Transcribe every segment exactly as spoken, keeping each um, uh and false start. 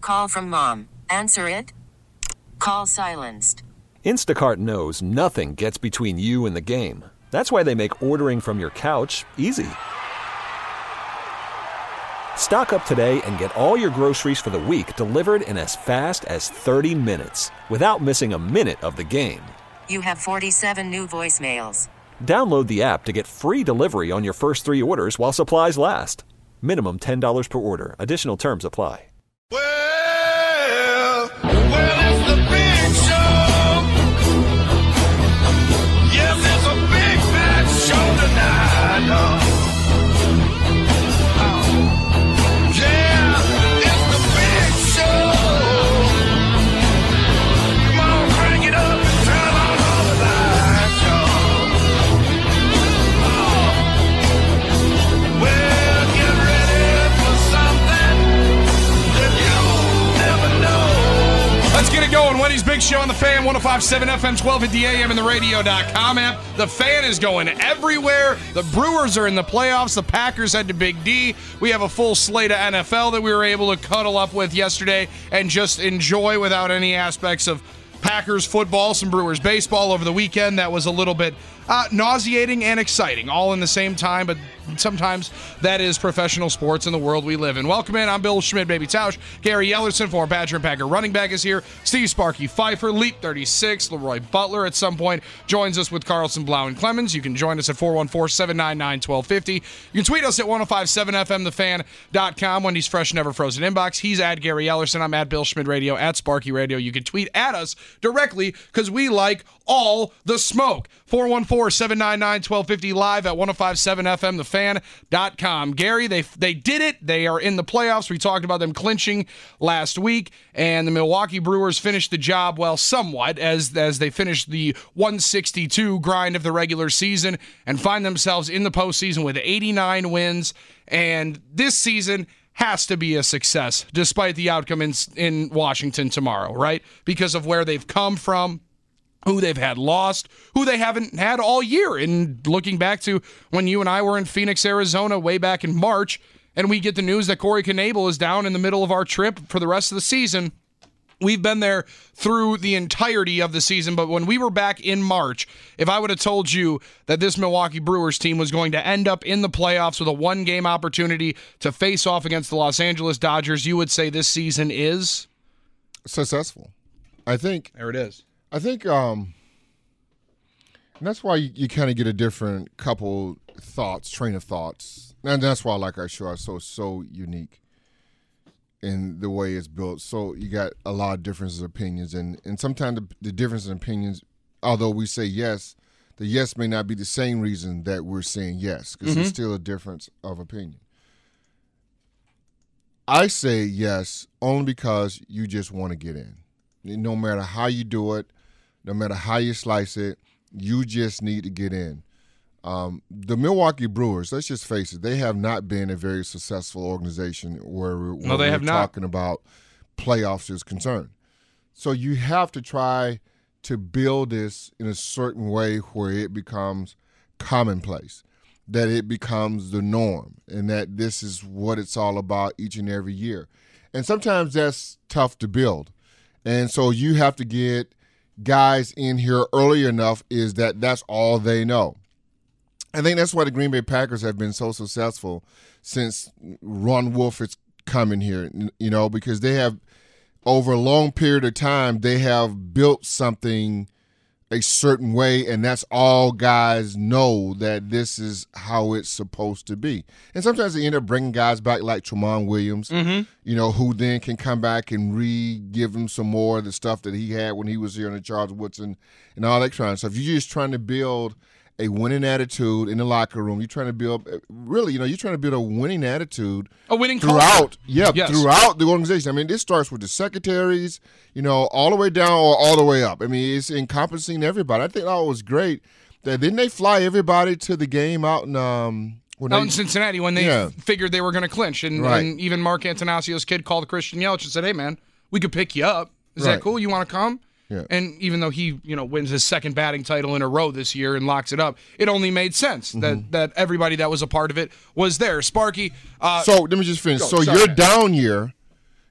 Call from mom. Answer it. Call silenced. Instacart knows nothing gets between you and the game. That's why they make ordering from your couch easy. Stock up today and get all your groceries for the week delivered in as fast as thirty minutes without missing a minute of the game. You have forty-seven new voicemails. Download the app to get free delivery on your first three orders while supplies last. Minimum ten dollars per order. Additional terms apply. Well, well, it's the big show. Yes, it's a big bad show tonight. Oh. Yeah, it's the big show. Come on, crank it up and turn on all the lights, y'all. Oh. Well, get ready for something that you'll never know. Let's get it going. Wendy's Big Show on the Fan, one oh five point seven F M, twelve fifty A M, and the radio dot com app. The Fan is going everywhere. The Brewers are in the playoffs. The Packers head to Big D. We have a full slate of N F L that we were able to cuddle up with yesterday and just enjoy without any aspects of Packers football, some Brewers baseball over the weekend. That was a little bit uh, nauseating and exciting, all in the same time, but sometimes that is professional sports in the world we live in. Welcome in. I'm Bill Schmidt, Baby Tausch. Gary Yellerson, former Badger and Packer running back, is here. Steve Sparky Pfeiffer, Leap thirty-six. Leroy Butler at some point joins us with Carlson, Blau, and Clemens. You can join us at four one four, seven nine nine, one two five zero. You can tweet us at one oh five point seven F M, the fan dot com. Wendy's Fresh Never Frozen Inbox. He's at Gary Yellerson. I'm at Bill Schmidt Radio, at Sparky Radio. You can tweet at us directly because we like all the smoke. four one four, seven nine nine, one two five zero, live at one oh five point seven F M, the fan dot com. Gary, they they did it. They are in the playoffs. We talked about them clinching last week, and the Milwaukee Brewers finished the job, well, somewhat, as, as they finished the one sixty-two grind of the regular season and find themselves in the postseason with eighty-nine wins. And this season has to be a success, despite the outcome in, in Washington tomorrow, right? Because of where they've come from, who they've had lost, who they haven't had all year. And looking back to when you and I were in Phoenix, Arizona way back in March, and we get the news that Corey Knebel is down in the middle of our trip for the rest of the season. We've been there through the entirety of the season, but when we were back in March, if I would have told you that this Milwaukee Brewers team was going to end up in the playoffs with a one-game opportunity to face off against the Los Angeles Dodgers, you would say this season is? Successful. I think. There it is. I think um, and that's why you, you kind of get a different couple thoughts, train of thoughts. And that's why I like our show. It's so, so unique in the way it's built. So you got a lot of differences of opinions. And, and sometimes the, the difference in opinions, although we say yes, the yes may not be the same reason that we're saying yes, because Mm-hmm. there's still a difference of opinion. I say yes only because you just want to get in. No matter how you do it, no matter how you slice it, you just need to get in. Um, the Milwaukee Brewers, let's just face it, they have not been a very successful organization where, where No, they we're have not. talking about playoffs is concerned. So you have to try to build this in a certain way where it becomes commonplace, that it becomes the norm, and that this is what it's all about each and every year. And sometimes that's tough to build. And so you have to get guys in here early enough is that that's all they know. I think that's why the Green Bay Packers have been so successful since Ron Wolf has come in here, you know, because they have, over a long period of time, they have built something a certain way, and that's all guys know, that this is how it's supposed to be. And sometimes they end up bringing guys back like Tramon Williams, Mm-hmm. you know, who then can come back and re-give him some more of the stuff that he had when he was here in the Charles Woodson and all that kind of stuff. You're just trying to build a winning attitude in the locker room. You're trying to build, really, you know, you're trying to build a winning attitude. A winning throughout, culture. yeah, Yes. throughout the organization. I mean, this starts with the secretaries, you know, all the way down or all the way up. I mean, it's encompassing everybody. I think that was great. That didn't they fly everybody to the game out in um when Out they, in Cincinnati when they Yeah. f- figured they were going to clinch. And, Right. and even Mark Antanasio's kid called Christian Yelich and said, hey, man, we could pick you up. Is Right. that cool? You want to come? Yeah. And even though he, you know, wins his second batting title in a row this year and locks it up, it only made sense Mm-hmm. that that everybody that was a part of it was there. Sparky. Uh, So let me just finish. Go, so sorry, your man. down year,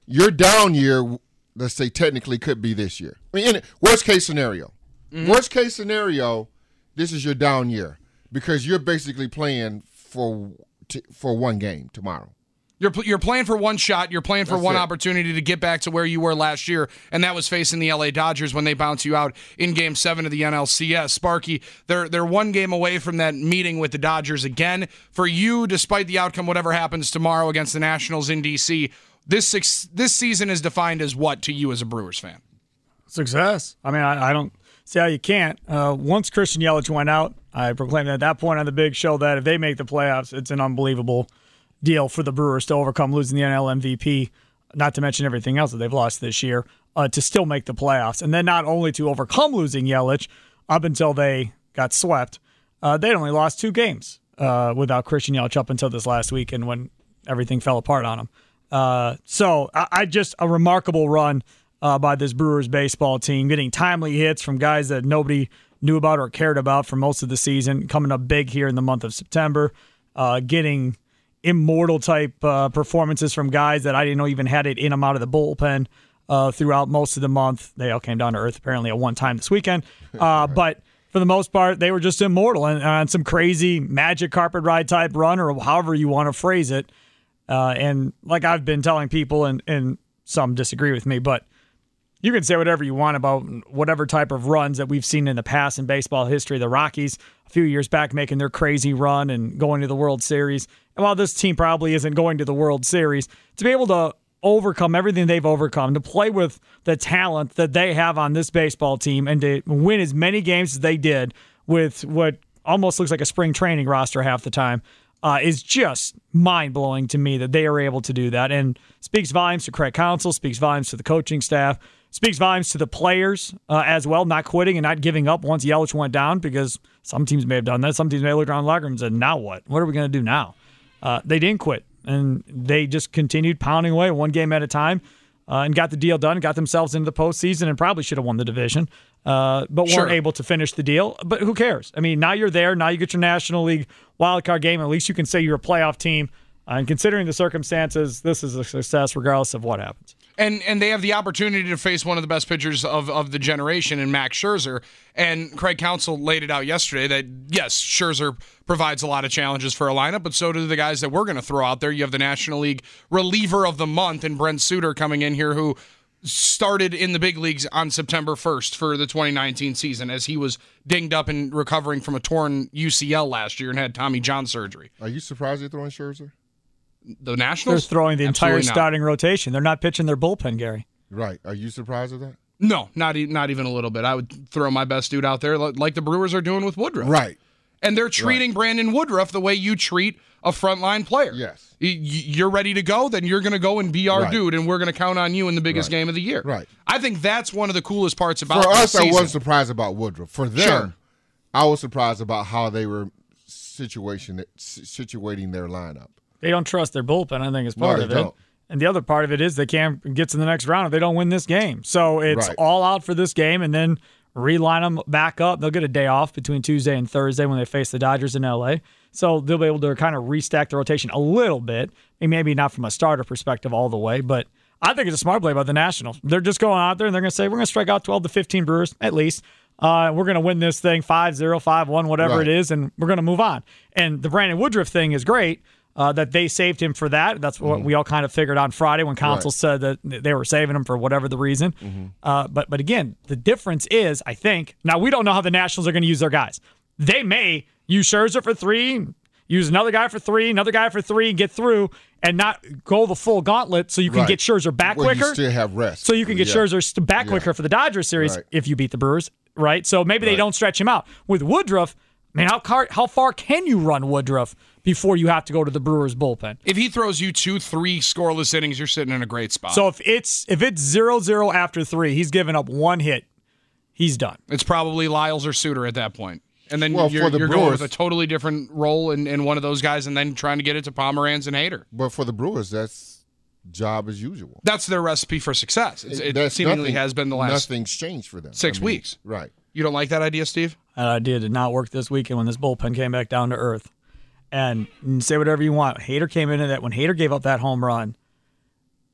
your down year, let's say technically could be this year. I mean, in worst case scenario. Mm-hmm. Worst case scenario, this is your down year because you're basically playing for t- for one game tomorrow. You're you're playing for one shot. You're playing for That's one it. opportunity to get back to where you were last year, and that was facing the L A Dodgers when they bounce you out in Game Seven of the N L C S. Sparky, they're they're one game away from that meeting with the Dodgers again. For you, despite the outcome, whatever happens tomorrow against the Nationals in D C, this six, this season is defined as what to you as a Brewers fan? Success. I mean, I, I don't see how you can't. Uh, once Christian Yelich went out, I proclaimed at that point on the big show that if they make the playoffs, it's an unbelievable deal for the Brewers to overcome losing the N L M V P, not to mention everything else that they've lost this year, uh, to still make the playoffs. And then not only to overcome losing Yelich up until they got swept, uh, they'd only lost two games uh, without Christian Yelich up until this last weekend when everything fell apart on them. Uh, so I, I just a remarkable run uh, by this Brewers baseball team, getting timely hits from guys that nobody knew about or cared about for most of the season, coming up big here in the month of September, uh, getting immortal type uh, performances from guys that I didn't know even had it in them out of the bullpen uh, throughout most of the month. They all came down to earth apparently at one time this weekend. Uh, but for the most part, they were just immortal and on some crazy magic carpet ride type run or however you want to phrase it. Uh, and like I've been telling people, and, and some disagree with me, but you can say whatever you want about whatever type of runs that we've seen in the past in baseball history. The Rockies a few years back making their crazy run and going to the World Series. And while this team probably isn't going to the World Series, to be able to overcome everything they've overcome, to play with the talent that they have on this baseball team, and to win as many games as they did with what almost looks like a spring training roster half the time, uh, is just mind-blowing to me that they are able to do that. And speaks volumes to Craig Counsell, speaks volumes to the coaching staff, speaks volumes to the players uh, as well, not quitting and not giving up once Yelich went down, because some teams may have done that. Some teams may have looked around the locker room and said, now what? What are we going to do now? Uh, they didn't quit, and they just continued pounding away one game at a time uh, and got the deal done, got themselves into the postseason, and probably should have won the division, uh, but Sure. weren't able to finish the deal. But who cares? I mean, now you're there. Now you get your National League wildcard game. At least you can say you're a playoff team. Uh, and considering the circumstances, this is a success regardless of what happens. And and they have the opportunity to face one of the best pitchers of, of the generation in Max Scherzer. And Craig Counsell laid it out yesterday that, yes, Scherzer provides a lot of challenges for a lineup, but so do the guys that we're going to throw out there. You have the National League reliever of the month in Brent Suter coming in here, who started in the big leagues on September first for the twenty nineteen season as he was dinged up and recovering from a torn U C L last year and had Tommy John surgery. Are you surprised they're throwing Scherzer? The Nationals? They're throwing the entire Absolutely not. starting rotation. They're not pitching their bullpen, Gary. Right. Are you surprised at that? No, not e- not even a little bit. I would throw my best dude out there li- like the Brewers are doing with Woodruff. Right. And they're treating Right. Brandon Woodruff the way you treat a frontline player. Yes. Y- y- You're ready to go, then you're going to go and be our Right. dude, and we're going to count on you in the biggest Right. game of the year. Right. I think that's one of the coolest parts about For this us, I season. wasn't surprised about Woodruff. For them, Sure. I was surprised about how they were situation situating their lineup. They don't trust their bullpen, I think, is No, part they of it. don't. And the other part of it is they can't get to the next round if they don't win this game. So it's Right. all out for this game and then reline them back up. They'll get a day off between Tuesday and Thursday when they face the Dodgers in L A. So they'll be able to kind of restack the rotation a little bit. And maybe not from a starter perspective all the way, but I think it's a smart play by the Nationals. They're just going out there and they're going to say, we're going to strike out twelve to fifteen Brewers at least. Uh, we're going to win this thing five zero, five one, whatever Right. it is, and we're going to move on. And the Brandon Woodruff thing is great. Uh, that they saved him for that. That's what we all kind of figured on Friday when Counsell Right. said that they were saving him for whatever the reason. Uh, but but again, the difference is, I think, now we don't know how the Nationals are going to use their guys. They may use Scherzer for three, use another guy for three, another guy for three, and get through, and not go the full gauntlet so you can Right. get Scherzer back Well, quicker. You still have rest. So you can get Yeah. Scherzer st- back Yeah. quicker for the Dodgers series Right. if you beat the Brewers, right? So maybe they Right. don't stretch him out. With Woodruff, I mean, how, car- how far can you run Woodruff before you have to go to the Brewers bullpen? If he throws you two, three scoreless innings, you're sitting in a great spot. So if it's if it's zero zero after three, he's given up one hit, he's done. it's probably Lyles or Suter at that point. And then Well, you're, for the you're going with Brewers- a totally different role in, in one of those guys and then trying to get it to Pomeranz and Hader. But for the Brewers, that's job as usual. That's their recipe for success. It's, it That's seemingly nothing- has been the last Nothing's changed for them. six I mean, weeks. Right. You don't like that idea, Steve? That idea did not work this weekend when this bullpen came back down to earth. And you can say whatever you want. Hader came into that when Hader gave up that home run.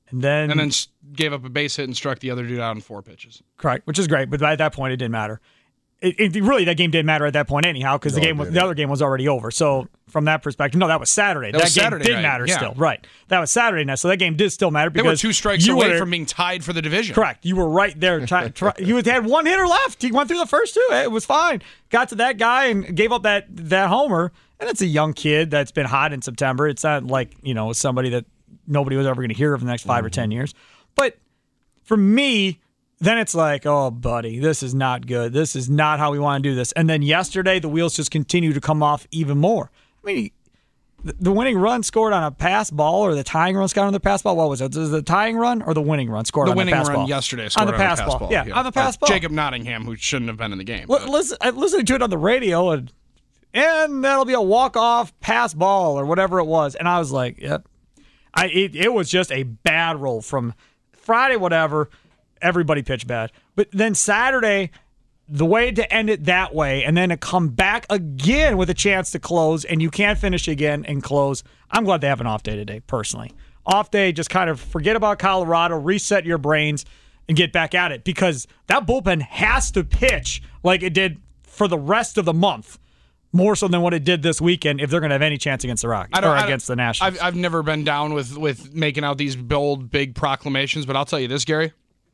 And then, and then gave up a base hit and struck the other dude out in four pitches. Correct, which is great. But at that point, it didn't matter. It, it really that game didn't matter at that point anyhow because No, the game was, the other game was already over. So from that perspective, no, that was Saturday. That, that was game Saturday did night. matter Yeah. still, right? That was Saturday night, so that game did still matter They because were two strikes you away were, from being tied for the division. Correct, you were right there. Try, try, he was, had one hitter left. He went through the first two. It was fine. Got to that guy and gave up that that homer. And it's a young kid that's been hot in September. It's not like you know somebody that nobody was ever going to hear of in the next five mm-hmm. or ten years. But for me, then it's like, oh, buddy, this is not good. This is not how we want to do this. And then yesterday, the wheels just continue to come off even more. I mean, the winning run scored on a pass ball, or the tying run scored on the pass ball. What was it? Was it the tying run or the winning run scored the on the pass ball? The winning run yesterday scored on the pass, on the pass ball. ball. Yeah, yeah, on the pass ball. Jacob Nottingham, who shouldn't have been in the game. L- listen, I'm listening to it on the radio, and and that'll be a walk-off pass ball or whatever it was. And I was like, yep. I it, it was just a bad roll from Friday, whatever. Everybody pitched bad. But then Saturday, the way to end it that way and then to come back again with a chance to close and you can't finish again and close, I'm glad they have an off day today, personally. Off day, just kind of forget about Colorado, reset your brains, and get back at it because that bullpen has to pitch like it did for the rest of the month. More so than what it did this weekend if they're going to have any chance against the Rockies or against the Nationals. I've, I've never been down with, with making out these bold, big proclamations, but I'll tell you this, Gary.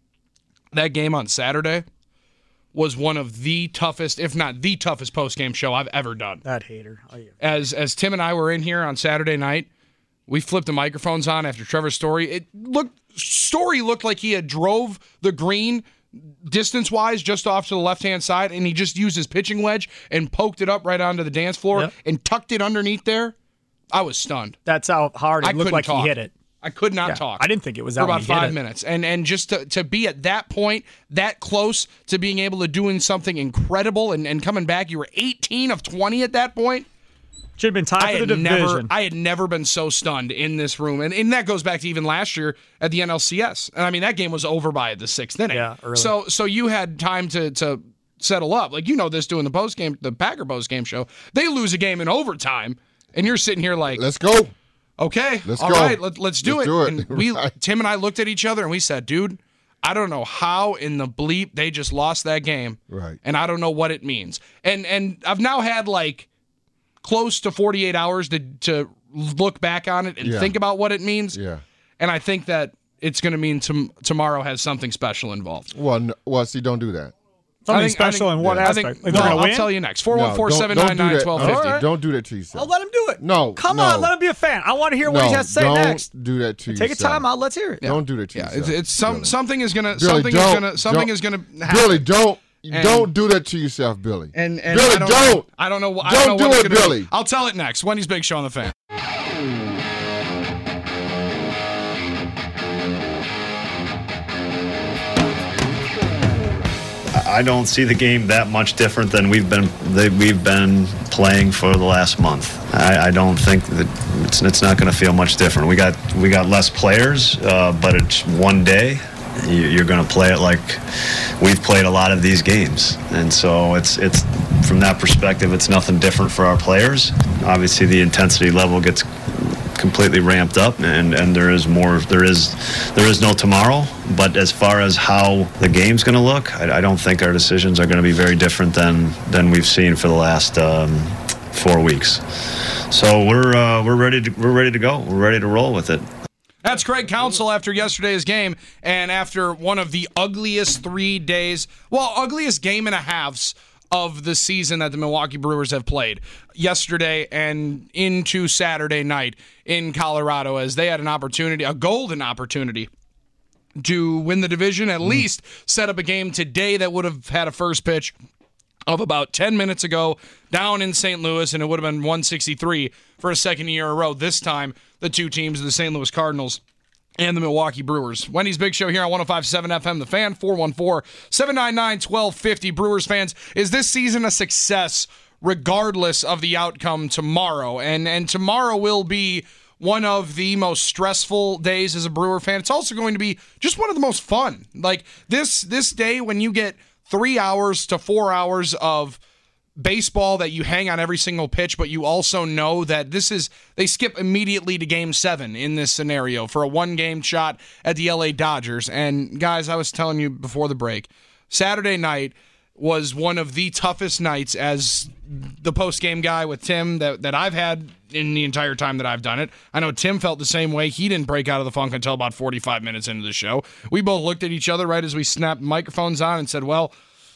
That game on Saturday was one of the toughest, if not the toughest, post-game show I've ever done. That hater. Oh, yeah. As as Tim and I were in here on Saturday night, we flipped the microphones on after Trevor's story. It looked Story looked like he had drove the green distance-wise just off to the left-hand side, and he just used his pitching wedge and poked it up right onto the dance floor yep. and tucked it underneath there. I was stunned. That's how hard it I looked like talk. he hit it. I could not yeah, talk. I didn't think it was for out about when he hit five it. minutes, and and just to, to be at that point, that close to being able to doing something incredible, and, and coming back, you were eighteen of twenty at that point. Should have been tied I for the had division. never, I had never been so stunned in this room, and, and that goes back to even last year at the N L C S. And I mean, that game was over by the sixth inning. Yeah, early. So so you had time to to settle up, like you know this doing the post game, the Packer post game show. They lose a game in overtime, and you're sitting here like, let's go. Okay, let's all go. right, let, let's do let's it. Do it. And we, right. Tim and I looked at each other and we said, dude, I don't know how in the bleep they just lost that game. Right. And I don't know what it means. And and I've now had like close to forty-eight hours to to look back on it and yeah. think about what it means. Yeah. And I think that it's going to mean tom- tomorrow has something special involved. Well, no, well, see, don't do that. Something think, special think, in what yeah. aspect? I think, like no, they're gonna I'll win? tell you next. four one four, seven nine nine, one two five No, zero. don't do that to yourself. I'll let him do it. No, Come no. on, let him be a fan. I want to hear what no, he has to say don't next. do that to Take yourself. a time out. Let's hear it. Don't do that to Yeah, yourself. it's, it's some Billy. something is gonna Billy, something is don't- gonna something don't- is gonna happen. Billy, don't And- don't do that to yourself, Billy. And, and Billy, I don't, don't. Know, I don't know. I Don't don't know do what it's it, gonna Billy. Be. I'll tell it next. Wendy's Big Show on the Fan. I don't see the game that much different than we've been that we've been playing for the last month. I, I don't think that it's, it's not going to feel much different. We got we got less players, uh, but it's one day. You, you're going to play it like we've played a lot of these games, and so it's it's from that perspective, it's nothing different for our players. Obviously, the intensity level gets completely ramped up, and, and there is more. There is there is no tomorrow. But as far as how the game's going to look, I, I don't think our decisions are going to be very different than than we've seen for the last um, four weeks. So we're uh, we're ready to we're ready to go. We're ready to roll with it. That's Craig Counsell after yesterday's game and after one of the ugliest three days, well, ugliest game and a halves of the season that the Milwaukee Brewers have played yesterday and into Saturday night in Colorado, as they had an opportunity, a golden opportunity to win the division, at mm. least set up a game today that would have had a first pitch of about ten minutes ago down in Saint Louis, and it would have been one sixty-three for a second year in a row. This time, the two teams, the Saint Louis Cardinals and the Milwaukee Brewers. Wendy's Big Show here on one oh five point seven F M. The Fan, four one four, seven nine nine, one two five zero. Brewers fans, is this season a success regardless of the outcome tomorrow? And and tomorrow will be one of the most stressful days as a Brewer fan. It's also going to be just one of the most fun. Like this this day when you get three hours to four hours of baseball that you hang on every single pitch, but you also know that this is, they skip immediately to game seven in this scenario for a one-game shot at the L A Dodgers. And guys, I was telling you before the break, Saturday night was one of the toughest nights as the post-game guy with Tim that, that I've had in the entire time that I've done it. I know Tim felt the same way. He didn't break out of the funk until about forty-five minutes into the show. We both looked at each other right as we snapped microphones on and said, well,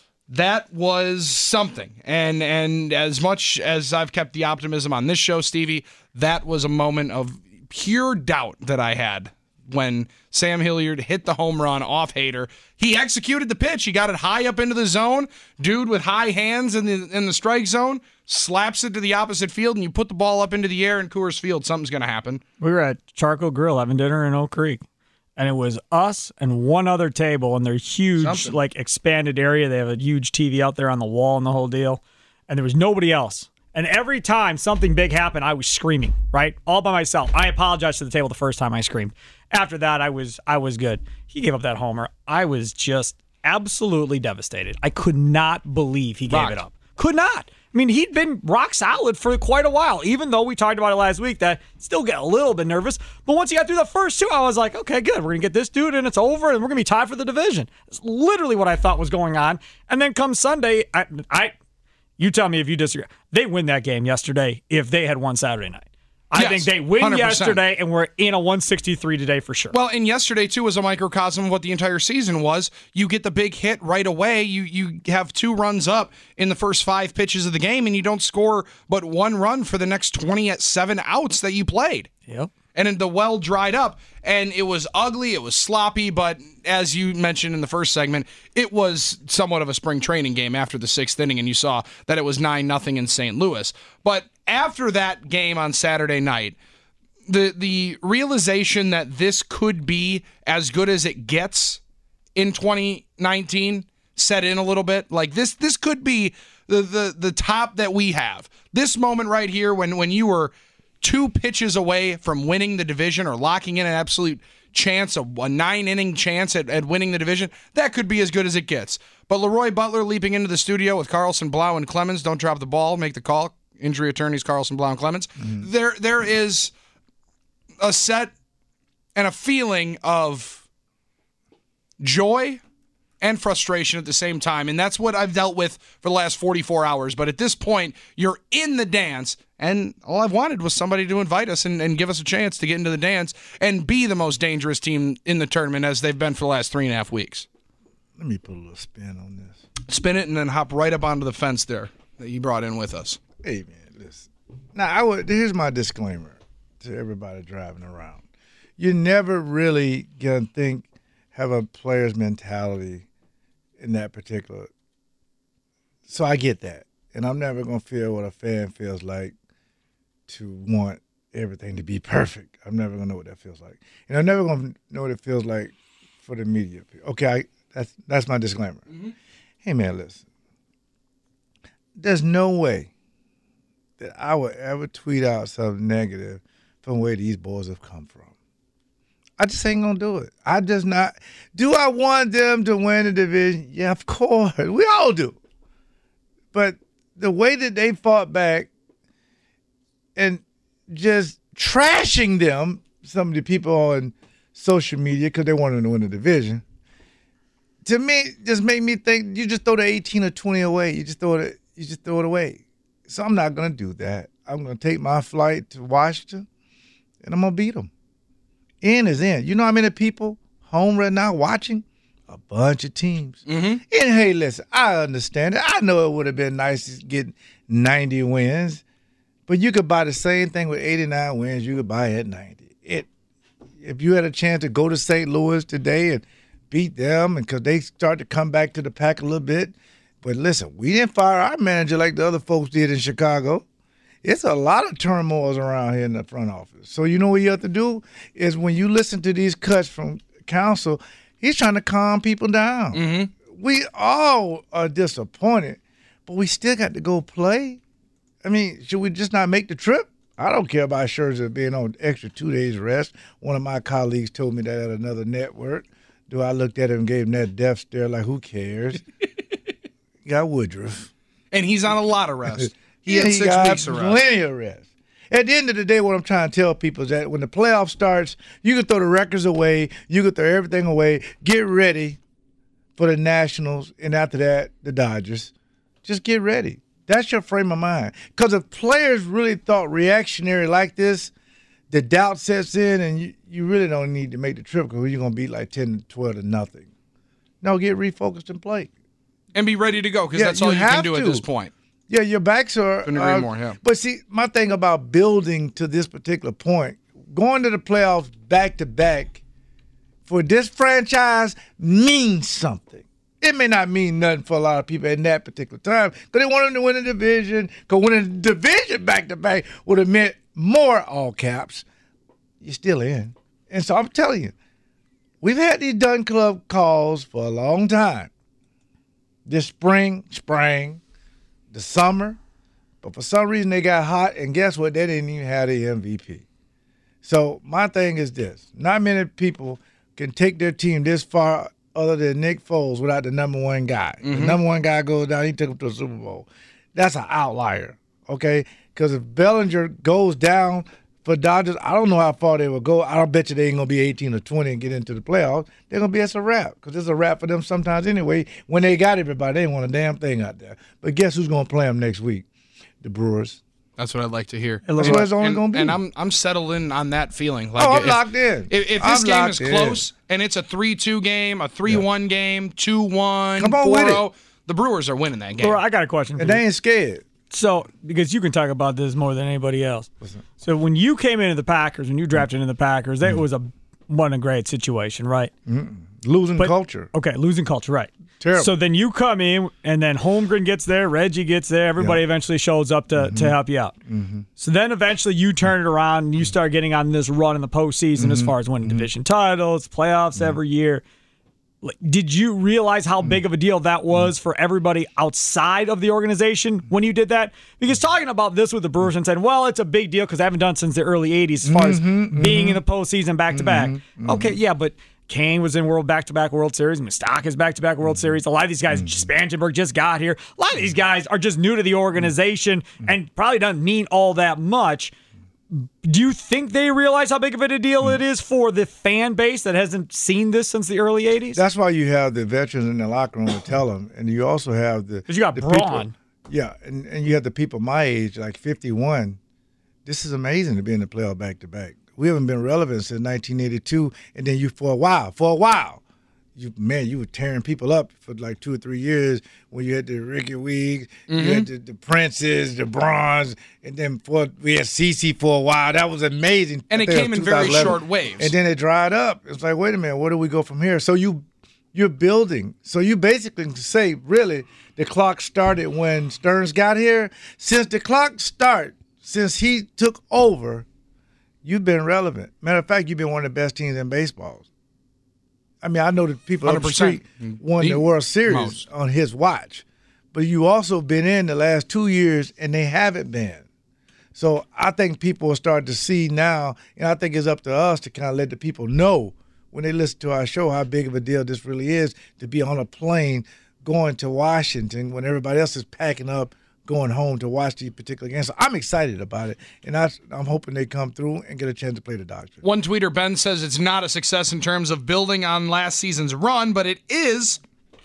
that was something. And and as much as I've kept the optimism on this show, Stevie, that was a moment of pure doubt that I had when Sam Hilliard hit the home run off Hader. He executed the pitch. He got it high up into the zone. Dude with high hands in the in the strike zone slaps it to the opposite field, and you put the ball up into the air in Coors Field. Something's going to happen. We were at Charcoal Grill having dinner in Oak Creek, and it was us and one other table in their huge, Something. like, expanded area. They have a huge T V out there on the wall and the whole deal, and there was nobody else. And every time something big happened, I was screaming, right? All by myself. I apologized to the table the first time I screamed. After that, I was I was good. He gave up that homer. I was just absolutely devastated. I could not believe he gave Rocked. it up. Could not. I mean, he'd been rock solid for quite a while, even though we talked about it last week that still get a little bit nervous. But once he got through the first two, I was like, okay, good. We're going to get this dude, and it's over, and we're going to be tied for the division. It's literally what I thought was going on. And then come Sunday, I, I you tell me if you disagree. They win that game yesterday if they had won Saturday night. I Yes, think they win one hundred percent. yesterday, and we're in a one sixty-three today for sure. Well, and yesterday, too, was a microcosm of what the entire season was. You get the big hit right away. You you have two runs up in the first five pitches of the game, and you don't score but one run for the next twenty at seven outs that you played. Yep. And then the well dried up, and it was ugly, it was sloppy, but as you mentioned in the first segment, it was somewhat of a spring training game after the sixth inning, and you saw that it was nine nothing in Saint Louis. But after that game on Saturday night, the the realization that this could be as good as it gets in twenty nineteen set in a little bit. Like this this could be the the the top that we have. This moment right here when when you were two pitches away from winning the division or locking in an absolute chance, a, a nine-inning chance at, at winning the division, that could be as good as it gets. But Leroy Butler leaping into the studio with Carlson, Blau, and Clemens. Don't drop the ball. Make the call. Injury attorneys Carlson, Blau, and Clemens. Mm-hmm. There, there is a set and a feeling of joy and frustration at the same time, and that's what I've dealt with for the last forty-four hours. But at this point, you're in the dance, and all I've wanted was somebody to invite us and, and give us a chance to get into the dance and be the most dangerous team in the tournament as they've been for the last three and a half weeks. Let me put a little spin on this. Spin it and then hop right up onto the fence there that you brought in with us. Hey, man, listen. Now, I would, here's my disclaimer to everybody driving around. You're never really going to think, have a player's mentality in that particular. So I get that. And I'm never going to feel what a fan feels like to want everything to be perfect. I'm never going to know what that feels like. And I'm never going to know what it feels like for the media. Okay, I, that's that's my disclaimer. Mm-hmm. Hey, man, listen. There's no way that I would ever tweet out something negative from where these boys have come from. I just ain't gonna do it. I just not. Do I want them to win the division? Yeah, of course. We all do. But the way that they fought back and just trashing them, some of the people on social media because they wanted to win the division, to me, just made me think you just throw the eighteen or twenty away. You just throw it. You just throw it away. So I'm not gonna do that. I'm gonna take my flight to Washington, and I'm gonna beat them. In is in. You know how many people home right now watching? A bunch of teams. Mm-hmm. And hey, listen, I understand it. I know it would have been nice to get ninety wins, but you could buy the same thing with eighty-nine wins. You could buy it at ninety. It. If you had a chance to go to Saint Louis today and beat them, and because they start to come back to the pack a little bit, but listen, we didn't fire our manager like the other folks did in Chicago. It's a lot of turmoils around here in the front office. So you know what you have to do is when you listen to these cuts from counsel, he's trying to calm people down. Mm-hmm. We all are disappointed, but we still got to go play. I mean, should we just not make the trip? I don't care about Scherzer being on extra two days rest. One of my colleagues told me that at another network. Do I looked at him and gave him that death stare like, who cares? You got Woodruff. And he's on a lot of rest. He yeah, had he six got weeks of rest. plenty of rest. At the end of the day, what I'm trying to tell people is that when the playoff starts, you can throw the records away, you can throw everything away, get ready for the Nationals, and after that, the Dodgers. Just get ready. That's your frame of mind. Because if players really thought reactionary like this, the doubt sets in, and you, you really don't need to make the trip because you're going to beat like ten to twelve to nothing. No, get refocused and play. And be ready to go because Yeah, that's all you you can have do at to. this point. Yeah, your backs are. Couldn't agree uh, more, yeah. But see, my thing about building to this particular point, going to the playoffs back to back for this franchise means something. It may not mean nothing for a lot of people in that particular time because they want them to win a division. Because winning the division back to back would have meant more all caps. You're still in. And so I'm telling you, we've had these Dunn Club calls for a long time. This spring, spring, the summer, but for some reason they got hot, and guess what? They didn't even have the M V P. So my thing is this. Not many people can take their team this far other than Nick Foles without the number one guy. Mm-hmm. The number one guy goes down, he took him to a Super Bowl. That's an outlier, okay? Because if Bellinger goes down for Dodgers, I don't know how far they will go. I don't bet you they ain't going to be eighteen or twenty and get into the playoffs. They're going to be it's a wrap because it's a wrap for them sometimes anyway. When they got everybody, they ain't want a damn thing out there. But guess who's going to play them next week? The Brewers. That's what I'd like to hear. That's what it's only and, going to be. And I'm I'm settled in on that feeling. Like oh, I'm if, locked in. If, if I'm this game is locked close in. and it's a three two game, a three one game, two one, Come on with four it. oh, the Brewers are winning that game. Laura, I got a question for And you. they ain't scared. So, because you can talk about this more than anybody else. So, when you came into the Packers, when you drafted into the Packers, that was a wasn't a great situation, right? Losing But- culture. Okay, losing culture, right. Terrible. So then you come in, and then Holmgren gets there, Reggie gets there, everybody Yeah. eventually shows up to, to help you out. So then eventually you turn it around and you start getting on this run in the postseason as far as winning division titles, playoffs every year. Like, did you realize how big of a deal that was for everybody outside of the organization when you did that? Because talking about this with the Brewers and saying, well, it's a big deal because I haven't done it since the early eighties as far as being in the postseason back-to-back. Okay, yeah, but Kane was in world back-to-back World Series. Mustak is back-to-back World Series. A lot of these guys, Spangenberg just got here. A lot of these guys are just new to the organization and probably doesn't mean all that much. Do you think they realize how big of a deal it is for the fan base that hasn't seen this since the early eighties? That's why you have the veterans in the locker room to tell them, and you also have the 'Cause you got the Braun. people- yeah, and, and you have the people my age, like fifty-one. This is amazing to be in the playoff back to back. We haven't been relevant since nineteen eighty-two, and then you for a while, for a while, you man, you were tearing people up for like two or three years when you had the Ricky Weeks, you had the, the Princes, the Bronze, and then for we had CeCe for a while. That was amazing. And I it think came was in very two thousand eleven. short waves. And then it dried up. It's like, wait a minute, where do we go from here? So you you're building. So you basically can say, really, the clock started when Stearns got here. Since the clock started, since he took over, you've been relevant. Matter of fact, you've been one of the best teams in baseball. I mean, I know that people up the one hundred street percent. won the The World Series most. on his watch. But you also been in the last two years, and they haven't been. So I think people will start to see now, and I think it's up to us to kind of let the people know when they listen to our show how big of a deal this really is to be on a plane going to Washington when everybody else is packing up, going home to watch these particular games. So I'm excited about it, and I, I'm hoping they come through and get a chance to play the Dodgers. One tweeter, Ben, says it's not a success in terms of building on last season's run, but it is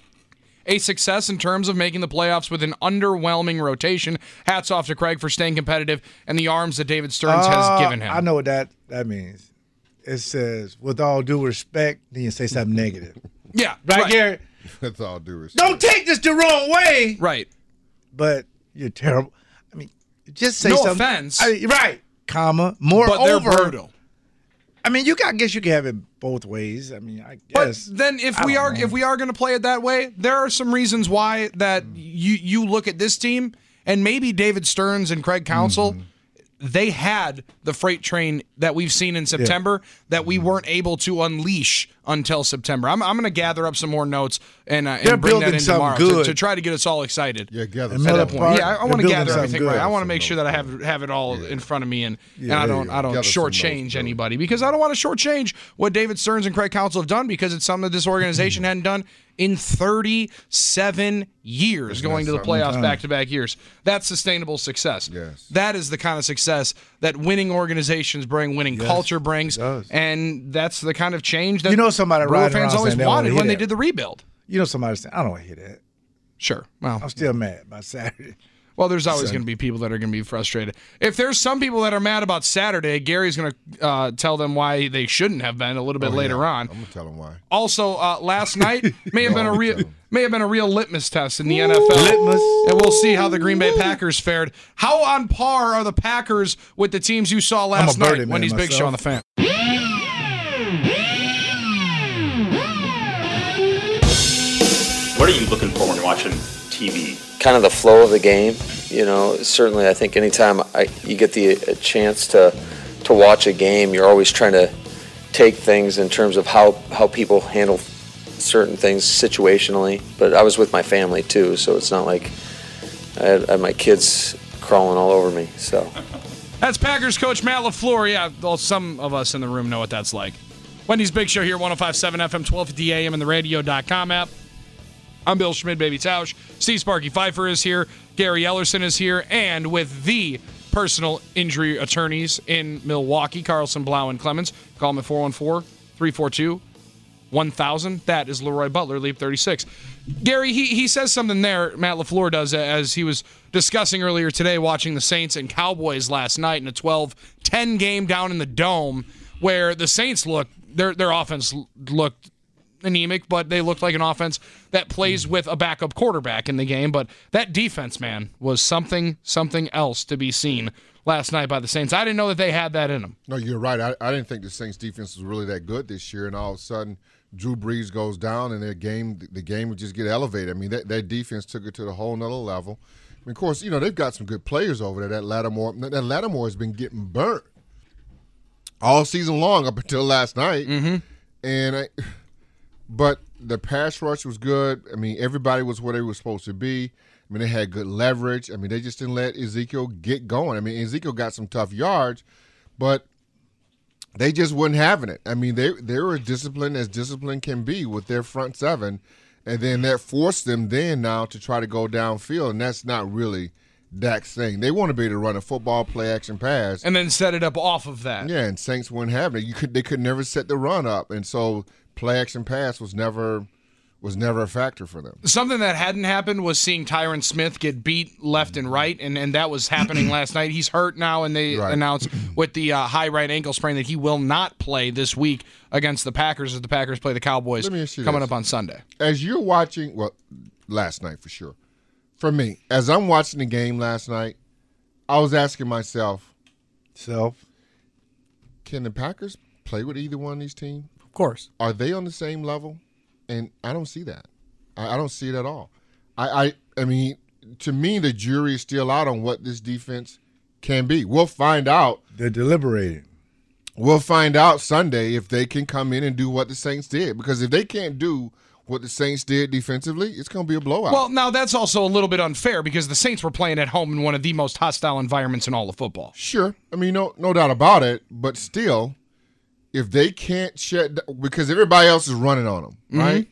a success in terms of making the playoffs with an underwhelming rotation. Hats off to Craig for staying competitive and the arms that David Stearns Uh, has given him. I know what that, that means. It says, with all due respect, then you say something negative. Yeah, Right, right. Gary? With all due respect. Don't take this the wrong way. Right. But you're terrible. I mean, just say No something. offense. I mean, right, comma, more But they're over. brutal. I mean, you got, I guess you can have it both ways. I mean, I But guess. then if I we don't are know. if we are going to play it that way, there are some reasons why that you you look at this team and maybe David Stearns and Craig Counsell, Mm-hmm. they had the freight train that we've seen in September that we weren't able to unleash until September. I'm I'm going to gather up some more notes and, uh, They're and bring that building in something tomorrow to, good. to try to get us all excited. Yeah, gather And some Miller At that more. point. Park, Yeah, I, I they're want to building gather something everything good. right. I want to Some make sure that I notes. have have it all in front of me and, and Yeah, I there don't you I go. don't Gather some shortchange notes, anybody because I don't want to shortchange what David Stearns and Craig Counsell have done because it's something that this organization hadn't done in thirty-seven years, going to the playoffs back-to-back years. That's sustainable success. Yes. That is the kind of success that winning organizations bring, winning Yes, culture brings, it does. and that's the kind of change that You know somebody Brewer riding fans around always saying they don't wanted wanna when hear they that. did the rebuild. You know somebody saying, I don't want to hear that. Sure. Well, I'm still mad by Saturday. Well, there's always going to be people that are going to be frustrated. If there's some people that are mad about Saturday, Gary's going to uh, tell them why they shouldn't have been a little bit Oh, later yeah. on. I'm gonna tell them why. Also, uh, last night may have No, been a I'm real gonna tell 'em. may have been a real litmus test in the N F L. Litmus. And we'll see how the Green Bay Packers fared. How on par are the Packers with the teams you saw last I'm a birdie night? man Wendy's Big myself. Show on the Fan. What are you looking for when you're watching T V? Kind of the flow of the game, you know. Certainly, I think anytime I, you get the a chance to to watch a game, you're always trying to take things in terms of how, how people handle certain things situationally. But I was with my family too, so it's not like I had, I had my kids crawling all over me. So That's Packers coach Matt LaFleur. Yeah, well, some of us in the room know what that's like. Wendy's Big Show here, one oh five point seven F M, twelve fifty A M, and the radio dot com app. I'm Bill Schmid, Baby Tausch. Steve Sparky Pfeiffer is here. Gary Ellerson is here. And with the personal injury attorneys in Milwaukee, Carlson, Blau, and Clemens. Call them at four one four, three four two, one thousand. That is Leroy Butler, Leap thirty-six. Gary, he, he says something there, Matt LaFleur does, as he was discussing earlier today watching the Saints and Cowboys last night in a twelve ten game down in the Dome where the Saints look, their their offense looked anemic, but they looked like an offense that plays with a backup quarterback in the game. But that defense, man, was something something else to be seen last night by the Saints. I didn't know that they had that in them. No, you're right. I, I didn't think the Saints defense was really that good this year, and all of a sudden Drew Brees goes down and their game, the game would just get elevated. I mean, that, that defense took it to a whole nother level. And of course, you know, they've got some good players over there. That Lattimore, that Lattimore has been getting burnt all season long up until last night. Mm-hmm. And I, but the pass rush was good. I mean, everybody was where they were supposed to be. I mean, they had good leverage. I mean, they just didn't let Ezekiel get going. I mean, Ezekiel got some tough yards, but they just wasn't having it. I mean, they they were as disciplined as discipline can be with their front seven, and then that forced them then now to try to go downfield, and that's not really Dak's thing. They want to be able to run a football play action pass. And then set it up off of that. Yeah, and Saints weren't having it. You could they could never set the run up, and so play action pass was never was never a factor for them. Something that hadn't happened was seeing Tyron Smith get beat left and right, and, and that was happening last night. He's hurt now, and they Right. announced with the uh, high right ankle sprain that he will not play this week against the Packers as the Packers play the Cowboys Let me ask you coming this. up on Sunday. As you're watching, well, last night for sure. For me, as I'm watching the game last night, I was asking myself, Self. can the Packers play with either one of these teams? Of course. Are they on the same level? And I don't see that. I, I don't see it at all. I, I I mean, to me, the jury is still out on what this defense can be. We'll find out. They're deliberating. We'll find out Sunday if they can come in and do what the Saints did. Because if they can't do what the Saints did defensively, it's going to be a blowout. Well, now that's also a little bit unfair because the Saints were playing at home in one of the most hostile environments in all of football. Sure. I mean, no no doubt about it. But still, if they can't shut – because everybody else is running on them, right?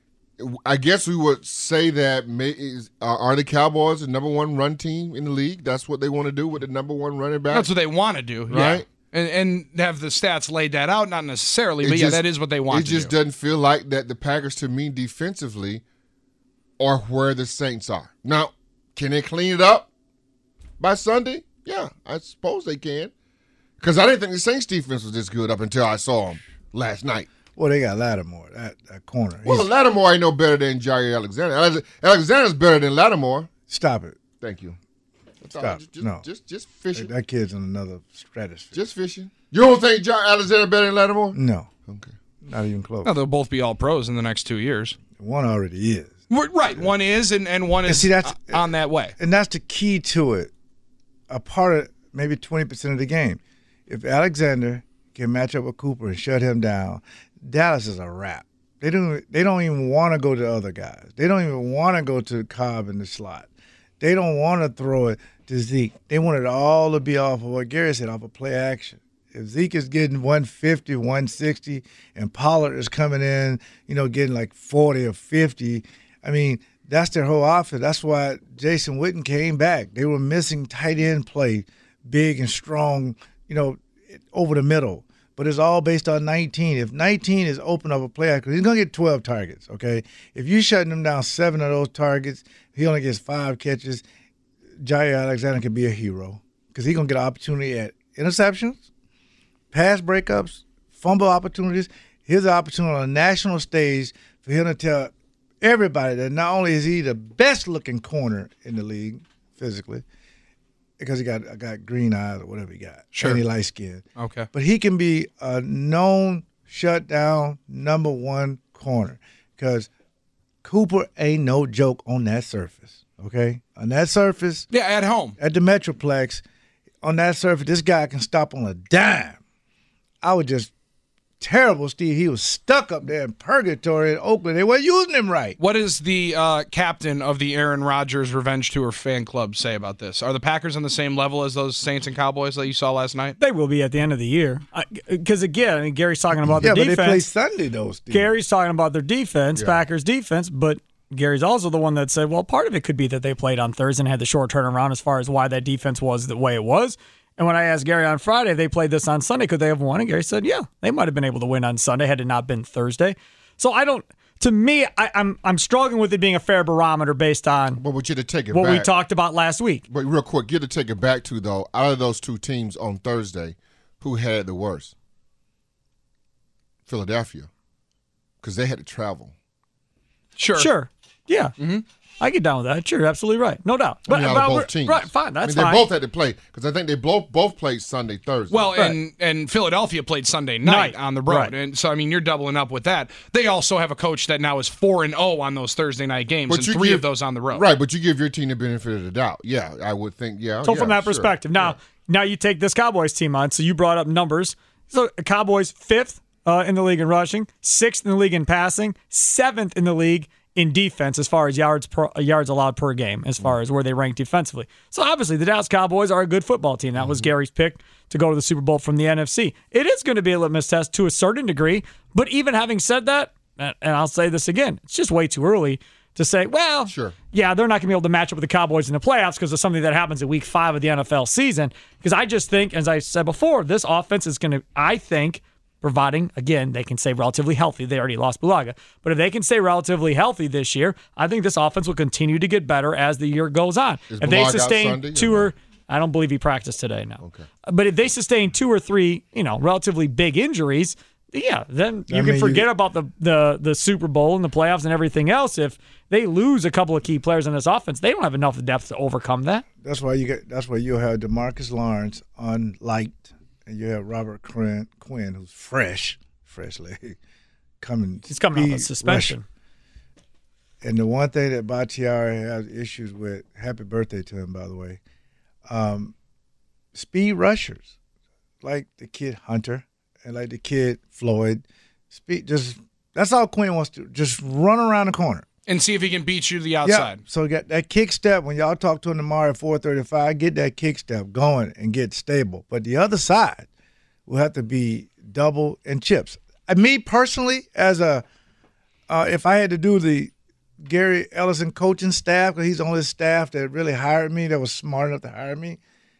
I guess we would say that may, is, are, are the Cowboys the number one run team in the league? That's what they want to do with the number one running back? That's what they want to do, Right. Yeah. And, and have the stats laid that out, not necessarily, It but yeah, just- that is what they want It to just do. doesn't feel like that the Packers, to me, defensively, are where the Saints are. Now, can they clean it up by Sunday? Yeah, I suppose they can. Because I didn't think the Saints defense was this good up until I saw them last night. Well, they got Lattimore, that, that corner. Well, He's- Lattimore ain't no better than Jair Alexander. Alex- Alexander's better than Lattimore. Stop it. Thank you. Stop. Just, No. just, just That, fishing. that kid's in another stratosphere. Just fishing. You don't think Jair Alexander better than Lattimore? No, Okay. not even close. No, they'll both be all pros in the next two years. One already is. Right, one is, and, and one And is see, that's- uh, on that way. And that's the key to it. A part of maybe twenty percent of the game. If Alexander can match up with Cooper and shut him down, Dallas is a wrap. They don't they don't even want to go to other guys. They don't even want to go to Cobb in the slot. They don't want to throw it to Zeke. They want it all to be off of what Gary said, off of play action. If Zeke is getting one fifty, one sixty, and Pollard is coming in, you know, getting like forty or fifty, I mean, that's their whole offense. That's why Jason Witten came back. They were missing tight end play, big and strong, you know, over the middle. But it's all based on nineteen. If nineteen is open up a play, because he's going to get twelve targets, okay? If you're shutting him down seven of those targets, he only gets five catches, Jair Alexander can be a hero because he's going to get an opportunity at interceptions, pass breakups, fumble opportunities. Here's an opportunity on a national stage for him to tell everybody that not only is he the best-looking corner in the league physically, because he got got green eyes or whatever he got, sure. and he light skin. Okay, but he can be a known shutdown number one corner because Cooper ain't no joke on that surface. Okay, on that surface, yeah, at home at the Metroplex, on that surface, this guy can stop on a dime. I was just terrible, Steve. He was stuck up there in purgatory in Oakland. They weren't using him right. What does the uh, captain of the Aaron Rodgers Revenge Tour fan club say about this? Are the Packers on the same level as those Saints and Cowboys that you saw last night? They will be at the end of the year. Because, again, I mean, Gary's talking about yeah, their defense. Yeah, but they play Sunday, though, Steve. Gary's talking about their defense, yeah. Packers defense, but Gary's also the one that said, well, part of it could be that they played on Thursday and had the short turnaround as far as why that defense was the way it was. And when I asked Gary on Friday, they played this on Sunday, could they have won? And Gary said, yeah, they might have been able to win on Sunday had it not been Thursday. So I don't, to me, I, I'm I'm struggling with it being a fair barometer based on but would you to take it what back, we talked about last week. But real quick, you to take it back to, though, out of those two teams on Thursday, who had the worst? Philadelphia, because they had to travel. Sure. Sure. Yeah. Mm-hmm. I get down with that. Sure, absolutely right. No doubt. But, I mean, out of both teams. Right, fine. That's I mean, fine. they both had to play because I think they both both played Sunday, Thursday. Well, right. and, and Philadelphia played Sunday night, night. on the road. Right. And so, I mean, you're doubling up with that. They also have a coach that now is four and oh on those Thursday night games, but and three give, of those on the road. Right, but you give your team the benefit of the doubt. Yeah, I would think, yeah. So yeah, from that sure. perspective, now, yeah. now you take this Cowboys team on. So you brought up numbers. So Cowboys fifth uh, in the league in rushing, sixth in the league in passing, seventh in the league in defense as far as yards per, yards allowed per game, as far as where they rank defensively. So obviously the Dallas Cowboys are a good football team. That was Gary's pick to go to the Super Bowl from the N F C. It is going to be a litmus test to a certain degree, but even having said that, and I'll say this again, it's just way too early to say, well, sure. yeah, they're not going to be able to match up with the Cowboys in the playoffs because of something that happens in week five of the N F L season. Because I just think, as I said before, this offense is going to, I think, providing, again, they can stay relatively healthy. They already lost Bulaga. But if they can stay relatively healthy this year, I think this offense will continue to get better as the year goes on. Is if they Bulaga sustain Sunday, two or or, I don't believe he practiced today, no. Okay. But if they sustain two or three, you know, relatively big injuries, yeah, then you I can mean, forget you, about the, the the Super Bowl and the playoffs and everything else. If they lose a couple of key players in this offense, they don't have enough depth to overcome that. That's why you get. That's why you have DeMarcus Lawrence on light, and you have Robert Quinn, Quinn who's fresh. Freshly coming. He's coming off a suspension. Rusher. And the one thing that Bakhtiari has issues with, happy birthday to him, by the way, um, speed rushers, like the kid Hunter and like the kid Floyd. Speed, just that's all Quinn wants to just run around the corner and see if he can beat you to the outside. Yeah. So get that kick step when y'all talk to him tomorrow at four thirty-five. Get that kick step going and get stable. But the other side will have to be double and chips. Me personally, as a uh, if I had to do the Gary Ellison coaching staff, because he's the only staff that really hired me, that was smart enough to hire me,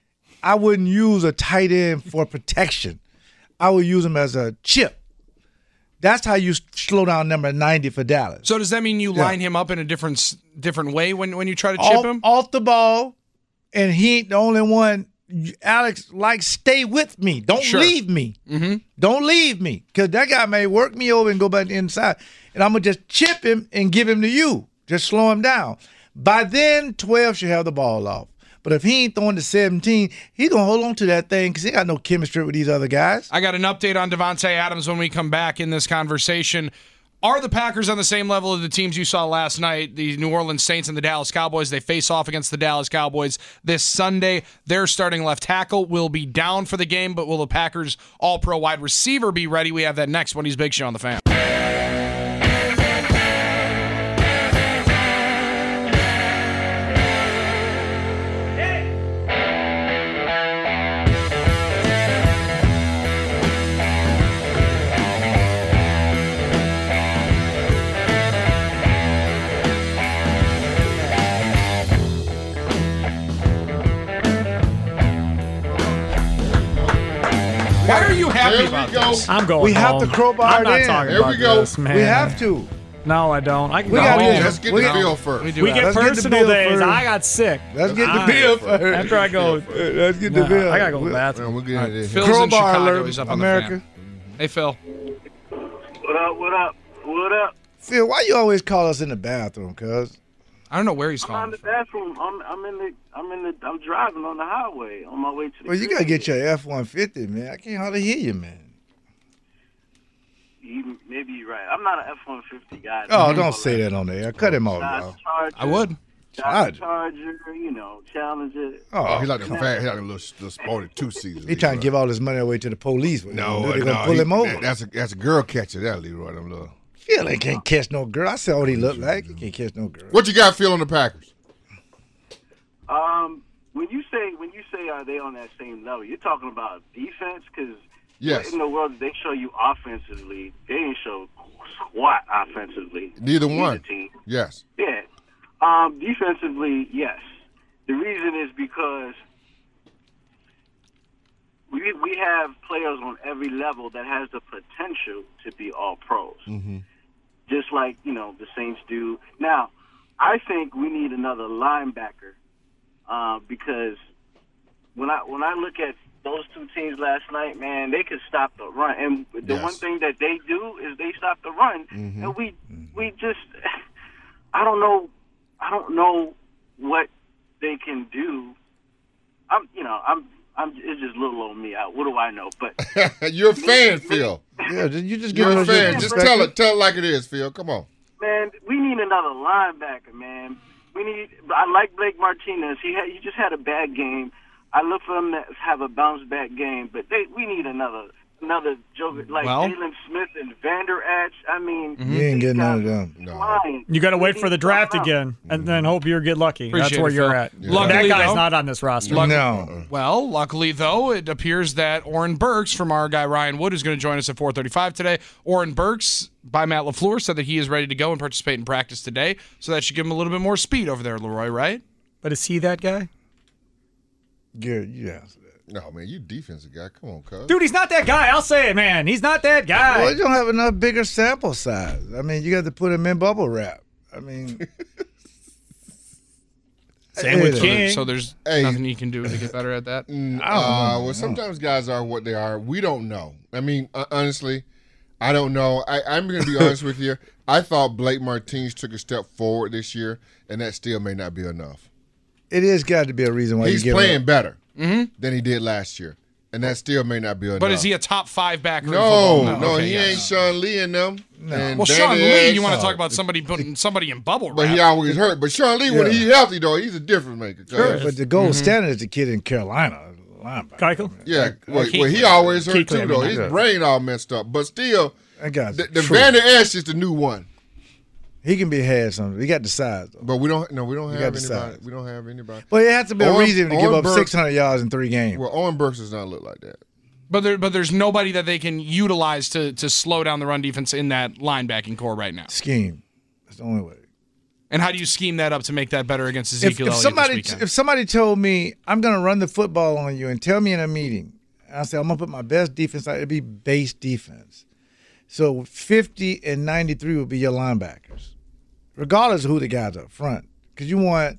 I wouldn't use a tight end for protection. I would use him as a chip. That's how you slow down number ninety for Dallas. So does that mean you yeah. line him up in a different different way when, when you try to chip off, him? Off the ball, and he ain't the only one. Alex, like, stay with me. Don't sure. leave me. Mm-hmm. Don't leave me. Because that guy may work me over and go back inside. And I'm going to just chip him and give him to you. Just slow him down. By then, twelve should have the ball off. But if he ain't throwing to seventeen, he's going to hold on to that thing because he got no chemistry with these other guys. I got an update on Davante Adams when we come back in this conversation. Are the Packers on the same level of the teams you saw last night, the New Orleans Saints and the Dallas Cowboys? They face off against the Dallas Cowboys this Sunday. Their starting left tackle will be down for the game, but will the Packers all-pro wide receiver be ready? We have that next when he's Big Show on the Fan. happy There about we go. this. I'm going We have home. to crowbar I'm it not in. talking There about we go. this, man. We have to. No, I don't. I can We go gotta home. get- Let's get We the got- bill first. We do We have- get Let's get the personal bill days. first. I got sick. Let's get the I- bill first. After I go, Let's get the Nah, bill. I gotta go to the Man, bathroom. we'll get into this. Phil's in Crowbar Chicago. alert, He's up on America. the fan. Hey, Phil. What up? What up? What up? Phil, why you always call us in the bathroom, cuz? I don't know where he's I'm calling in the from. bathroom. I'm I'm in the I'm in the I'm driving on the highway on my way to the. Well, you crib. gotta get your F one fifty, man. I can't hardly hear you, man. You, maybe you're right. I'm not an F one fifty guy. Oh, don't say that on the air. Cut him off, Dodge y'all. Charger, I would. Dodge Charger, you know, Challenger. Oh, he Oh, like the fat, he like the little, little sporty two seasons. he trying to give all his money away to the police. No, they're no, gonna pull he- him over. that- That's a that's a girl catcher. That Leroy, them little. Phil ain't can't catch no girl. I saw what he looked like. He can't catch no girl. What you got, Phil, on the Packers? Um, when you say when you say are they on that same level, you're talking about defense because Yes. what in the world did they show you offensively? They didn't show squat offensively. Neither one. team. Yes. Yeah. Um, defensively, yes. The reason is because we we have players on every level that has the potential to be all pros. Mm-hmm. Just like, you know, the Saints do. Now, I think we need another linebacker uh, because when I when I look at those two teams last night, man, they could stop the run. And the Yes. one thing that they do is they stop the run. Mhm. And we we just I don't know I don't know what they can do. I'm you know, I'm I'm it's just little on me. I, what do I know? But You're a fan, Phil. Yeah, you just give You're a us your fan. Just perspective. tell it. Tell it like it is, Phil. Come on. man, we need another linebacker, man. We need. I like Blake Martinez. He had, he just had a bad game. I look for him to have a bounce back game, but they we need another another joker like Well- Jalen Smith and Vander Esch. I mean, You ain't getting none of them. No. flying. You got to We wait need for the to draft come out. again, and then hope you get lucky. Appreciate That's where it, you're Phil. at. Luckily, that guy's though- not on this roster. Luck- No. Well, luckily, though, it appears that Oren Burks from our guy Ryan Wood is going to join us at four thirty-five today. Oren Burks, by Matt LaFleur, said that he is ready to go and participate in practice today, so that should give him a little bit more speed over there, Leroy, right? But is he that guy? Garrett, you answer that. No, man, you defensive guy. Come on, cuz. Dude, he's not that guy. I'll say it, man. He's not that guy. Well, you don't have enough bigger sample size. I mean, you got to put him in bubble wrap. I mean, Same with Hey, King. So there's Hey. nothing you can do to get better at that. Mm, I don't uh, know. well, sometimes guys are what they are. We don't know. I mean, uh, honestly, I don't know. I, I'm going to be honest with you. I thought Blake Martinez took a step forward this year, and that still may not be enough. it has got to be a reason why He's you give playing up. better Mhm. than he did last year, and that still may not be enough. But is he a top five backer? in No, football? no, Okay, he yeah. ain't Sean Lee in them. And Well, Danny Sean Lee, Ash, you want to talk about somebody putting somebody in bubble wrap? But he always hurt. But Sean Lee, when Yeah. he healthy though, he's a difference maker. cuz. Sure, but the gold Mhm. standard is the kid in Carolina, linebacker. Keuchel? Yeah, well, Keekly. well, he always hurt Keekly, too I though. mean, His yeah. brain all messed up. But still, That guy's the, the true. Vander Esch is the new one. He can be had something. He got the size. Though. But we don't. No, we don't He have got the anybody. size. We don't have anybody. But it has to be a Owen- reason to give Owen up Burks- six hundred yards in three games. Well, Owen Burks does not look like that. But there, but there's nobody that they can utilize to to slow down the run defense in that linebacking core right now. Scheme. That's the only way. And how do you scheme that up to make that better against If, Ezekiel if Elliott somebody this weekend? if somebody told me I'm going to run the football on you and tell me in a meeting, and I say I'm going to put my best defense out, it'd be base defense. So fifty and ninety-three would be your linebackers, regardless of who the guys up front, because you want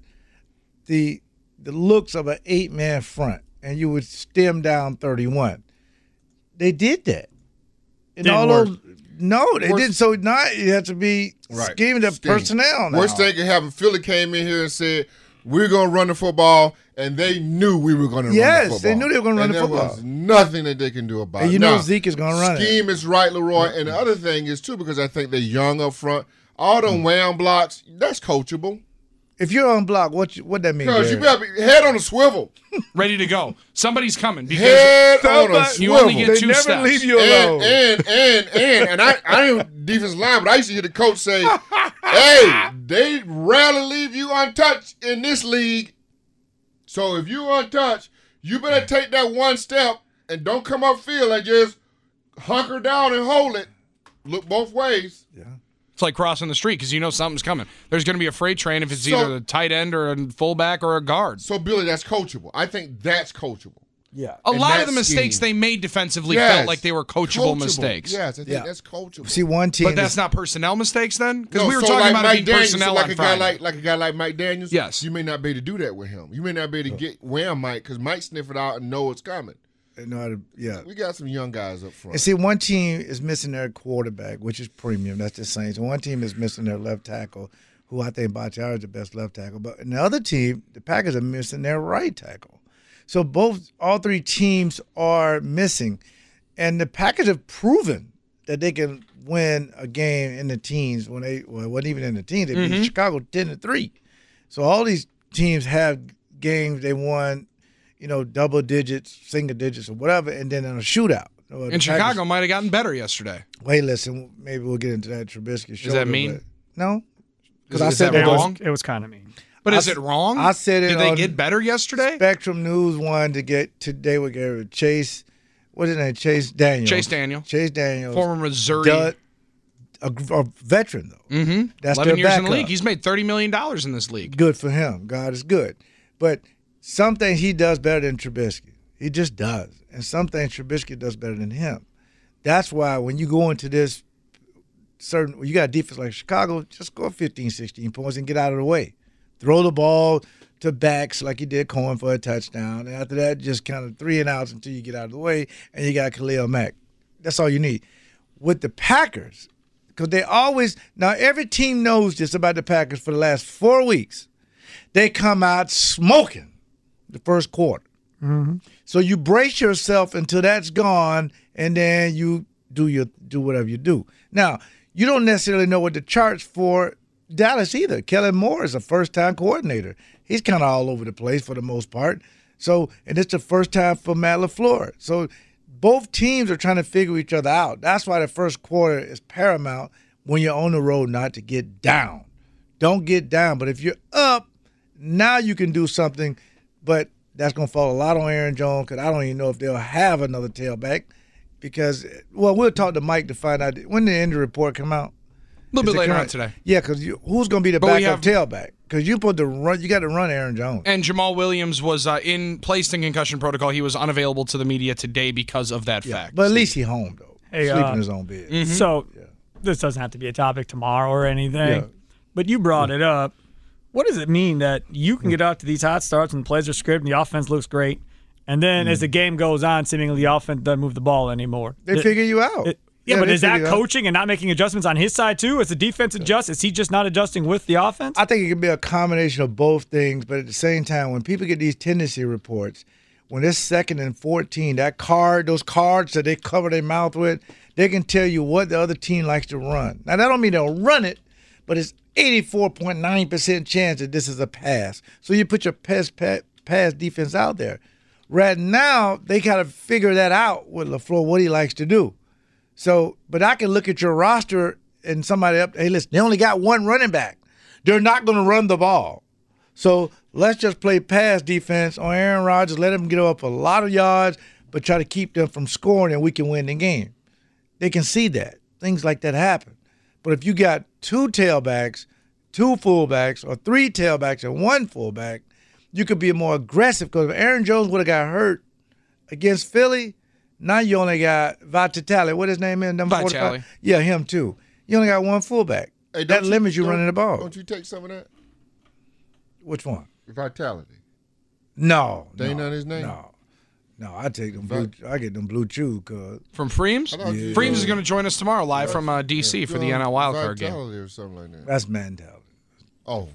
the the looks of an eight man front, and you would stem down thirty-one. They did that. And Didn't all work. those no, they Worst- didn't. So now you have to be Right. scheming the Scheme. personnel now. Worst thing could happen. Philly came in here and said we're going to run the football, and they knew we were going to run Yes, the football. they knew they were gonna run And the there football. was nothing that they can do about And it. you know Now, Zeke is gonna run it. Scheme is right, Leroy. And the other thing is too, because I think they're young up front. All them wham blocks, that's coachable. If you're on block, what you, what that mean? Because you Garrett? better be head on a swivel. Ready to go. Somebody's coming because Head on a you swivel. only get They two never steps. leave you and, alone. and and and and I I ain't defensive line, but I used to hear the coach say, "Hey, they rarely leave you untouched in this league. So if you untouched, you better take that one step and don't come upfield and just hunker down and hold it. Look both ways." It's like crossing the street because you know something's coming. There's going to be a freight train if it's So- either a tight end or a fullback or a guard. So Billy, that's coachable. I think that's coachable. Yeah. A And lot that of the mistakes scheme. they made defensively Yes. felt like they were coachable, Coachable. mistakes. Yes, I think Yeah. that's coachable. See, one team. But that's is- not personnel mistakes then? Because No, we were so talking like about Mike it being Daniels, personnel so like on a guy Friday. like like a guy like Mike Daniels. Yes. you may not be able to do that with him. You may not be able to get wham Mike because Mike sniff it out and know it's coming. They know how to, yeah. We got some young guys up front. And see, one team is missing their quarterback, which is premium. That's the Saints. And one team is missing their left tackle, who I think Bakhtiari is the best left tackle. But in the other team, the Packers are missing their right tackle. So both, all three teams are missing. And the Packers have proven that they can win a game in the teens when they, well, it wasn't even in the teens. They beat Mhm. Chicago ten to three. So all these teams have games they won, you know, double digits, single digits, or whatever, and then in a shootout. Well, the And Chicago Packers- might have gotten better yesterday. Wait, listen, maybe we'll get into that Trubisky show. Is that mean? No. Is, I is said that It was, wrong? it was kind of mean. But I is s- it wrong? I said it Did they on get better yesterday? Spectrum News wanted to get today with Gary Chase. What's his name? Chase Daniels. Chase Daniel. Chase Daniels. Former Missouri. Dud- a, a veteran, though. Mm-hmm. That's eleven their years in the backup. league. He's made thirty million dollars in this league. Good for him. God is good. But some things he does better than Trubisky. He just does. And some things Trubisky does better than him. That's why when you go into this certain, you got a defense like Chicago, just score fifteen, sixteen points and get out of the way. Throw the ball to backs like you did Cohen for a touchdown. And after that, just kind of three and outs until you get out of the way and you got Khalil Mack. That's all you need. With the Packers, because they always, now every team knows this about the Packers for the last four weeks. They come out smoking the first quarter. Mm-hmm. So you brace yourself until that's gone, and then you do your do whatever you do. Now, you don't necessarily know what the chart's for Dallas either. Kellen Moore is a first-time coordinator. He's kind of all over the place for the most part. So, and it's the first time for Matt LaFleur. So both teams are trying to figure each other out. That's why the first quarter is paramount when you're on the road not to get down. Don't get down. But if you're up, now you can do something. But that's going to fall a lot on Aaron Jones because I don't even know if they'll have another tailback because, well, we'll talk to Mike to find out. When the injury report come out? A little Is bit it later on current? today. Yeah, because who's going to be the But we backup have- tailback? Because you put the run, you got to run Aaron Jones. And Jamal Williams was uh, in placed in concussion protocol. He was unavailable to the media today because of that fact. But at least he's home, though. Hey, Sleep uh, in his own bed. Mhm. So this doesn't have to be a topic tomorrow or anything, Yeah. but you brought it up. What does it mean that you can get out to these hot starts and the plays are scripted and the offense looks great, and then as the game goes on, seemingly the offense doesn't move the ball anymore? They It- figure you out. it- yeah, but they is that figure you out. coaching and not making adjustments on his side too? As the defense adjusts, is he just not adjusting with the offense? I think it can be a combination of both things, but at the same time, when people get these tendency reports, when it's second and fourteen, that card, those cards that they cover their mouth with, they can tell you what the other team likes to run. Now, that don't mean they'll run it, but it's eighty-four point nine percent chance that this is a pass. So you put your pass, pass, pass defense out there. Right now, they got to figure that out with LaFleur, what he likes to do. So, but I can look at your roster and somebody up, hey, listen, they only got one running back. They're not going to run the ball. So let's just play pass defense on Aaron Rodgers, let him get up a lot of yards, but try to keep them from scoring and we can win the game. They can see that. Things like that happen. But if you got two tailbacks, two fullbacks, or three tailbacks and one fullback, you could be more aggressive because if Aaron Jones would have got hurt against Philly, now you only got Vitale. What his name is? Number Vitale. forty-five? Yeah, him too. You only got one fullback. Hey, that don't limits you don't- running the ball. Don't you take some of that? Which one? Vitality. No. That ain't no, not his name? No. No, I take them blue. I get them blue chew, cuz. From Freems? I thought you- Freems is going to join us tomorrow live from uh, D C for the N L wildcard game. Vitality or something like that. That's mentality. Oh,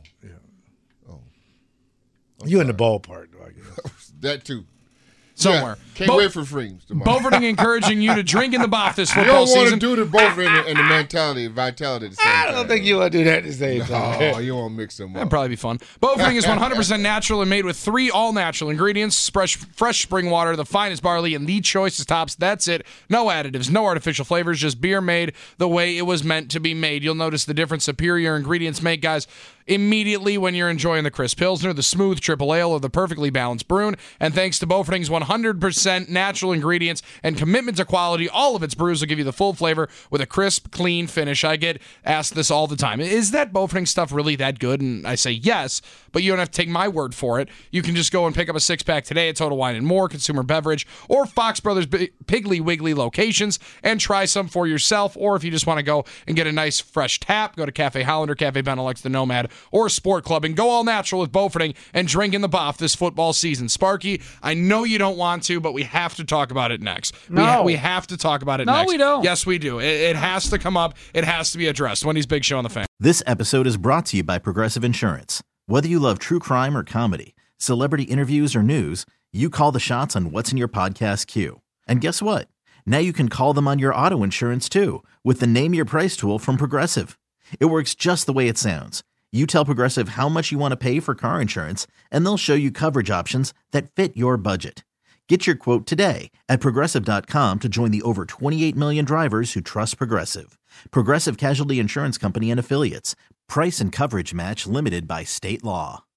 You in the ballpark, though, I guess. that too. Somewhere. Yeah, can't Bo- wait for Freems tomorrow. Beauforting encouraging you to drink in the Boff this You football don't want season. to do the both and the, and the mentality and vitality at the same I time. don't think you want to do that at the same time. Oh, you won't mix them That'd up. probably be fun. Beauforting is one hundred percent natural and made with three all-natural ingredients, fresh, fresh spring water, the finest barley, and the choicest hops. That's it. No additives, no artificial flavors, just beer made the way it was meant to be made. You'll notice the different superior ingredients make, guys. immediately when you're enjoying the crisp Pilsner, the smooth triple ale, or the perfectly balanced Bruin. And thanks to Bofording's one hundred percent natural ingredients and commitment to quality, all of its brews will give you the full flavor with a crisp, clean finish. I get asked this all the time. Is that Bofording stuff really that good? And I say yes, but you don't have to take my word for it. You can just go and pick up a six-pack today at Total Wine and More, Consumer Beverage, or Fox Brothers Piggly Wiggly locations and try some for yourself. Or if you just want to go and get a nice fresh tap, go to Cafe Hollander, Cafe Benelux, the Nomad, or Sport Club and go all natural with Bofording and drink in the Boff this football season. Sparky, I know you don't want to, but we have to talk about it next. No. We, ha- we have to talk about it no, next. No, we don't. Yes, we do. It, it has to come up. It has to be addressed. Wendy's Big Show on the Fan. This episode is brought to you by Progressive Insurance. Whether you love true crime or comedy, celebrity interviews or news, you call the shots on what's in your podcast queue. And guess what? Now you can call them on your auto insurance too with the Name Your Price tool from Progressive. It works just the way it sounds. You tell Progressive how much you want to pay for car insurance, and they'll show you coverage options that fit your budget. Get your quote today at Progressive dot com to join the over twenty-eight million drivers who trust Progressive. Progressive Casualty Insurance Company and Affiliates. Price and coverage match limited by state law.